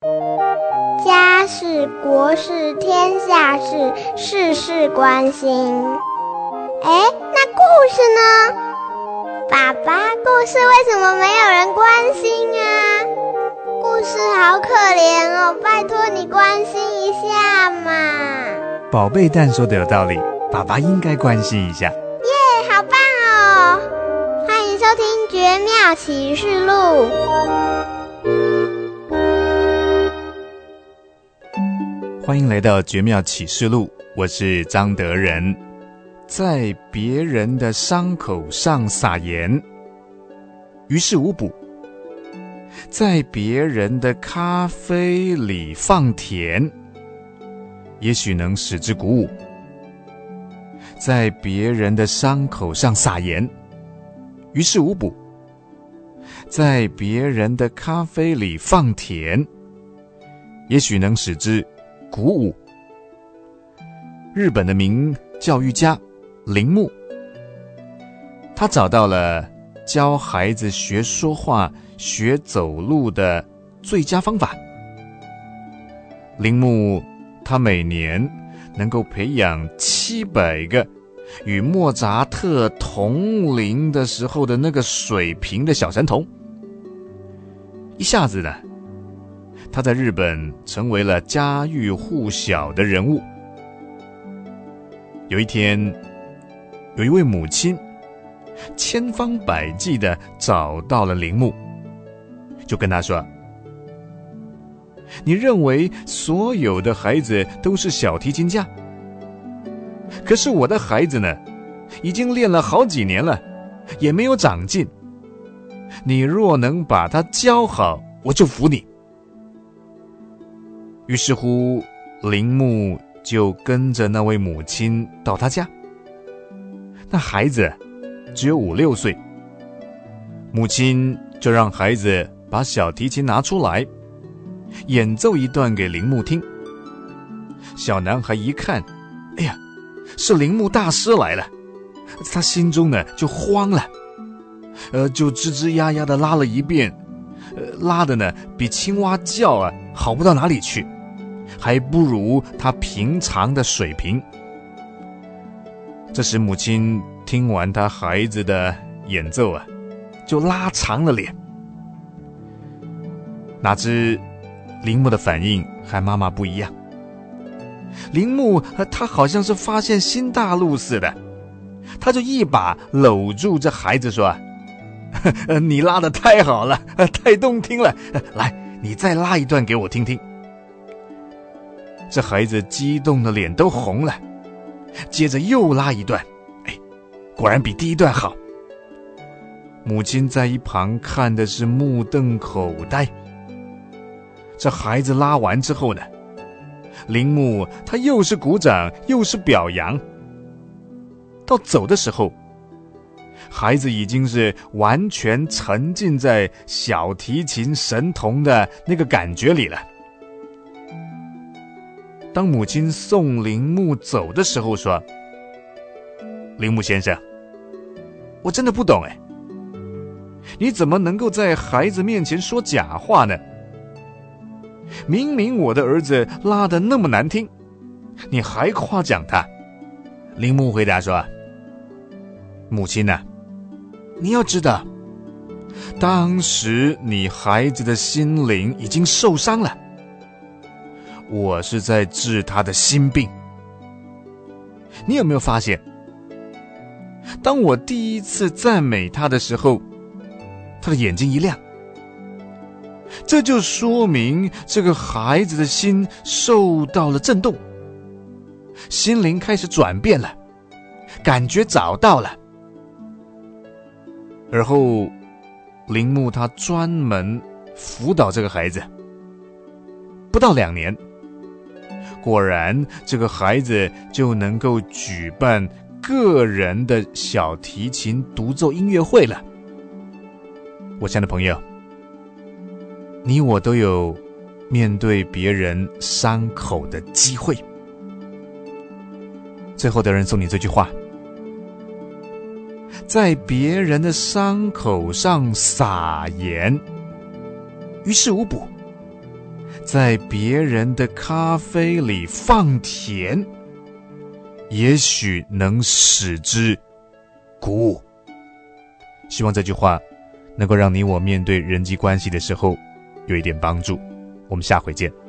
家事、国事、天下事，事事关心。那故事呢？爸爸，故事为什么没有人关心啊？故事好可怜哦，拜托你关心一下嘛。 宝贝蛋说的有道理，爸爸应该关心一下。 耶，好棒哦！欢迎收听《绝妙启示录》。 欢迎来到《绝妙启示录》，我是张德仁。在别人的伤口上撒盐，于事无补；在别人的咖啡里放甜，也许能使之鼓舞。在别人的伤口上撒盐，于事无补；在别人的咖啡里放甜，也许能使之鼓舞。日本的名教育家铃木，他找到了教孩子学说话、学走路的最佳方法。铃木他每年能够培养700个与莫扎特同龄的时候的那个水平的小神童，一下子呢，他在日本成为了家喻户晓的人物。有一天，有一位母亲千方百计地找到了铃木，就跟他说：你认为所有的孩子都是小提琴家，可是我的孩子呢，已经练了好几年了，也没有长进。你若能把他教好，我就服你。于是乎，铃木就跟着那位母亲到他家。那孩子只有5、6岁，母亲就让孩子把小提琴拿出来，演奏一段给铃木听。小男孩一看，哎呀，是铃木大师来了，他心中呢就慌了，就吱吱呀呀的拉了一遍，拉的呢比青蛙叫啊好不到哪里去，还不如他平常的水平。这时母亲听完他孩子的演奏啊，就拉长了脸。哪知铃木的反应和妈妈不一样。铃木他好像是发现新大陆似的，他就一把搂住这孩子说：你拉得太好了，太动听了，来，你再拉一段给我听听。这孩子激动的脸都红了，接着又拉一段，果然比第一段好。母亲在一旁看的是目瞪口呆。这孩子拉完之后呢，铃木他又是鼓掌又是表扬。到走的时候，孩子已经是完全沉浸在小提琴神童的那个感觉里了。当母亲送铃木走的时候说：铃木先生，我真的不懂你怎么能够在孩子面前说假话呢？明明我的儿子拉得那么难听，你还夸奖他。铃木回答说：母亲啊，你要知道，当时你孩子的心灵已经受伤了，我是在治他的心病。你有没有发现，当我第一次赞美他的时候，他的眼睛一亮，这就说明这个孩子的心受到了震动，心灵开始转变了，感觉找到了。而后铃木他专门辅导这个孩子，不到2年，果然这个孩子就能够举办个人的小提琴独奏音乐会了。我亲爱的朋友，你我都有面对别人伤口的机会。最后的人送你这句话：在别人的伤口上撒盐，于事无补； 在别人的咖啡里放甜，也许能使之鼓舞。希望这句话能够让你我面对人际关系的时候有一点帮助。我们下回见。